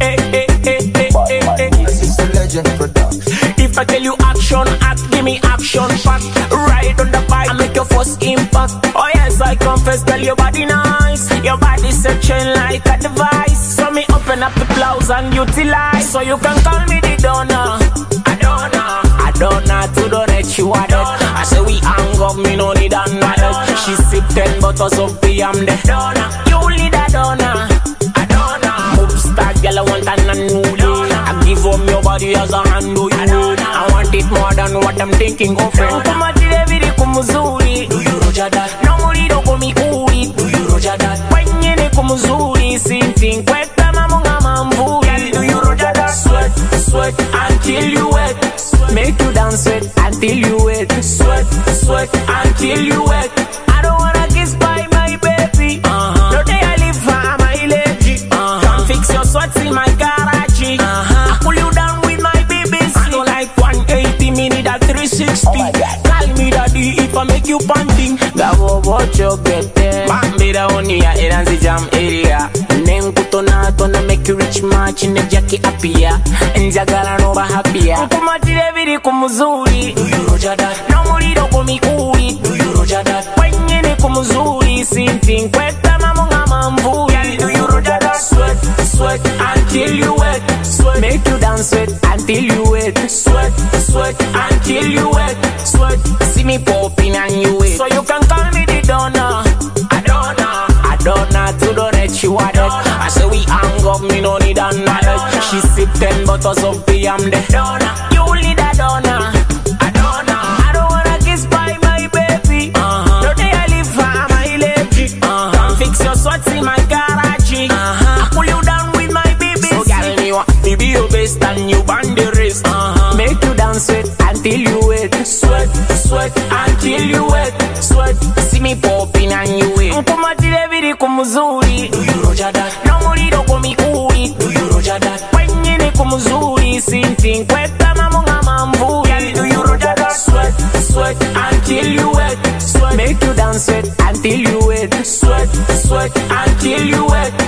This is the legend production. If I tell you action, act, give me action back. Ride on the bike and make your first impact. Oh yes, I confess, tell your body nice. Your body searching like a device. So me open up the blouse and utilize. So you can call me the donor. I don't know to donate you a debt. I say we hang up, me no need another. She sip 10 bottles of PM, the donor. You need a donor. Move start, girl, I want an unruly. I give up your body as a hand do you. I want it more than what I'm thinking of. Kuma chile kumuzuri. Do you roger that? No muri do komi uri. Do you roger that? Panyene kumuzuri. Sinting kweka mamunga mamvuri. Do you roger that? Sweat, sweat until you wet. Make you dance sweat until you wet. Sweat, sweat until you wet. I don't wanna kiss by my baby. No day I live for my lady. Come fix your sweats in my garage. I pull you down with my BBC. I don't like 180 minutes at 360. Call me daddy if I make you panting. Gabo watch your get there. Bambira oni ya eranzi jam area. Kutona tona make you rich match in the jackie appear. Njagala no ba happier. Kumatire biri kumuzuri. Do you roger that? No muri do komi uri. Do you roger that? Panyene kumuzuri. Sinting kweta mamunga mamvuri. Do you roger that? Sweat, sweat until you wet. Sweat, make you dance sweat until you wet. Sweat, sweat until you wet. Sweat, see me popping and you wet. So you can call me the donor. I don't know to donate you a debt. I say we hang up, me no need another. She sip 10 bottles of PM, the donor. You need a donor. I don't wanna kiss by my baby. No day I live for my lady. Come fix your sweats in my garage. I pull you down with my BBC. So girl, me want to be your best and you band the rest. Make you dance sweat until you wet. Sweat, sweat until you wet. Sweat, see me popping and you wet. Kumatire biri kumuzuri. Do you roger that? No muri do komi uri. Do you roger that? Panyene kumuzuri. Sinting kweta mamunga mamvuri. Do you roger that? Sweat, sweat until you wet. Sweat, make you dance sweat until you wet. Sweat, sweat until you wet.